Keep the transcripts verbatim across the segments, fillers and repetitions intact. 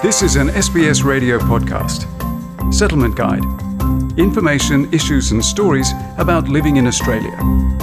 This is an S B S radio podcast. Settlement Guide. Information, issues and stories about living in Australia.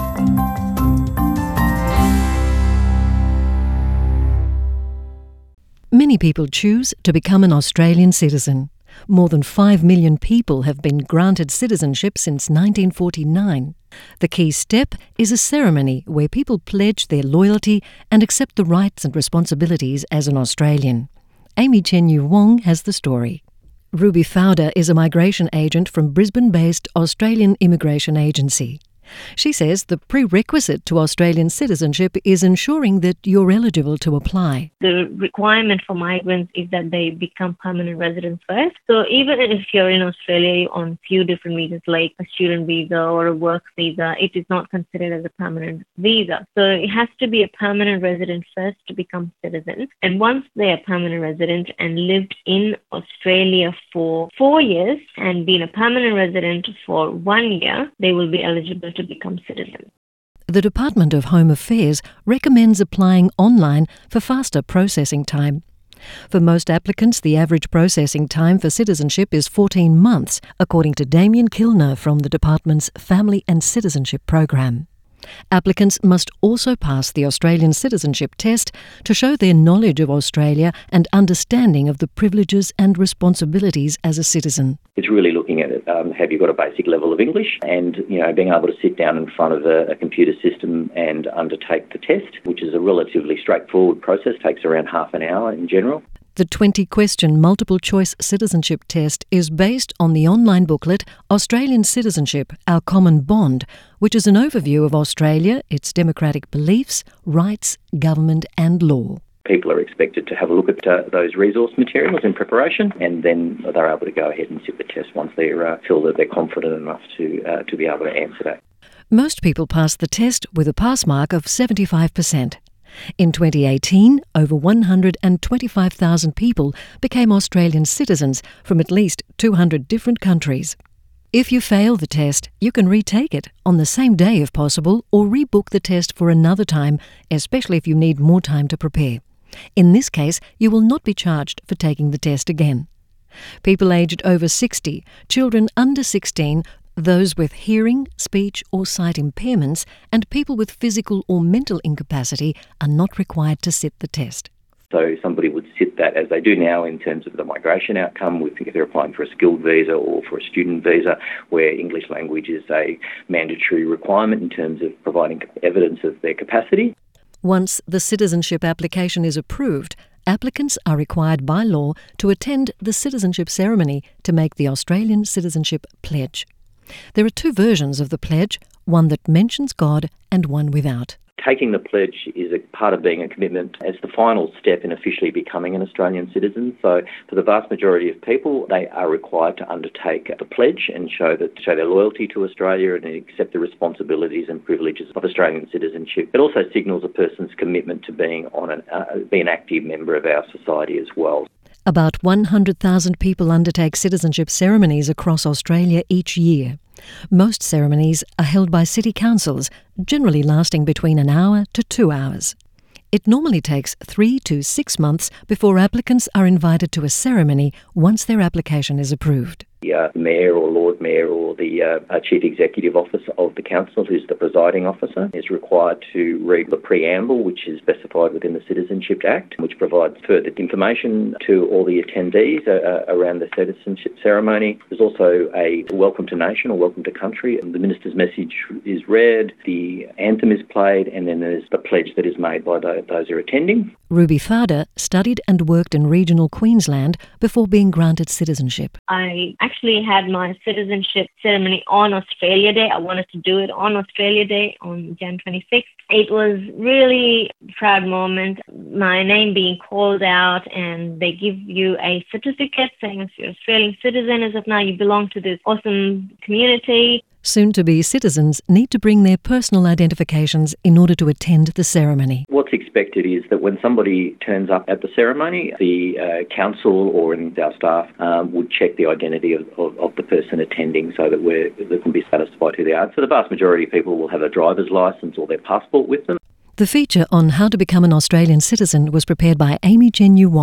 Many people choose to become an Australian citizen. More than five million people have been granted citizenship since nineteen forty-nine. The key step is a ceremony where people pledge their loyalty and accept the rights and responsibilities as an Australian. Amy Chen-Yu Wong has the story. Ruby Fowder is a migration agent from Brisbane-based Australian Immigration Agency. She says the prerequisite to Australian citizenship is ensuring that you're eligible to apply. The requirement for migrants is that they become permanent residents first. So even if you're in Australia on a few different visas, like a student visa or a work visa, it is not considered as a permanent visa. So it has to be a permanent resident first to become citizens. And once they are permanent resident and lived in Australia for four years and been a permanent resident for one year, they will be eligible to become citizens. The Department of Home Affairs recommends applying online for faster processing time. For most applicants, the average processing time for citizenship is fourteen months, according to Damien Kilner from the department's Family and Citizenship Program. Applicants must also pass the Australian citizenship test to show their knowledge of Australia and understanding of the privileges and responsibilities as a citizen. It's really looking at it. Um, have you got a basic level of English? And, you know, being able to sit down in front of a, a computer system and undertake the test, which is a relatively straightforward process, takes around half an hour in general. The twenty-question multiple-choice citizenship test is based on the online booklet Australian Citizenship, Our Common Bond, which is an overview of Australia, its democratic beliefs, rights, government and law. People are expected to have a look at uh, those resource materials in preparation, and then they're able to go ahead and sit the test once they uh, feel that they're confident enough to uh, to be able to answer that. Most people pass the test with a pass mark of seventy-five percent. In twenty eighteen, over one hundred twenty-five thousand people became Australian citizens from at least two hundred different countries. If you fail the test, you can retake it on the same day if possible, or rebook the test for another time, especially if you need more time to prepare. In this case, you will not be charged for taking the test again. People aged over sixty, children under sixteen, those with hearing, speech or sight impairments, and people with physical or mental incapacity are not required to sit the test. So somebody would sit that as they do now in terms of the migration outcome, if they're applying for a skilled visa or for a student visa, where English language is a mandatory requirement in terms of providing evidence of their capacity. Once the citizenship application is approved, applicants are required by law to attend the citizenship ceremony to make the Australian Citizenship Pledge. There are two versions of the pledge, one that mentions God and one without. Taking the pledge is a part of being a commitment as the final step in officially becoming an Australian citizen. So for the vast majority of people, they are required to undertake the pledge and show that show their loyalty to Australia and accept the responsibilities and privileges of Australian citizenship. It also signals a person's commitment to being on an uh, be an active member of our society as well. About one hundred thousand people undertake citizenship ceremonies across Australia each year. Most ceremonies are held by city councils, generally lasting between an hour to two hours. It normally takes three to six months before applicants are invited to a ceremony once their application is approved. The uh, Mayor or Lord Mayor or the uh, Chief Executive Officer of the Council, who's the presiding officer, is required to read the preamble, which is specified within the Citizenship Act, which provides further information to all the attendees uh, around the citizenship ceremony. There's also a welcome to nation or welcome to country, and the Minister's message is read, the anthem is played, and then there's the pledge that is made by those who are attending. Ruby Fowder studied and worked in regional Queensland before being granted citizenship. I actually had my citizenship ceremony on Australia Day. I wanted to do it on Australia Day on January twenty-sixth. It was really a proud moment, my name being called out, and they give you a certificate saying if you're an Australian citizen as of now, you belong to this awesome community. Soon-to-be citizens need to bring their personal identifications in order to attend the ceremony. What's expected is that when somebody turns up at the ceremony, the uh, council or our staff um, would check the identity of, of, of the person attending so that we're, they can be satisfied who they are. So the vast majority of people will have a driver's licence or their passport with them. The feature on how to become an Australian citizen was prepared by Amy Chen-Yu Wong and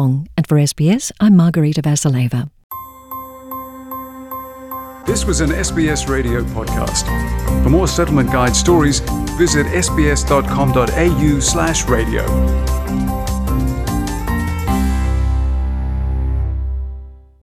And for S B S, I'm Margarita Vasileva. This was an S B S radio podcast. For more Settlement Guide stories, visit sbs.com.au slash radio.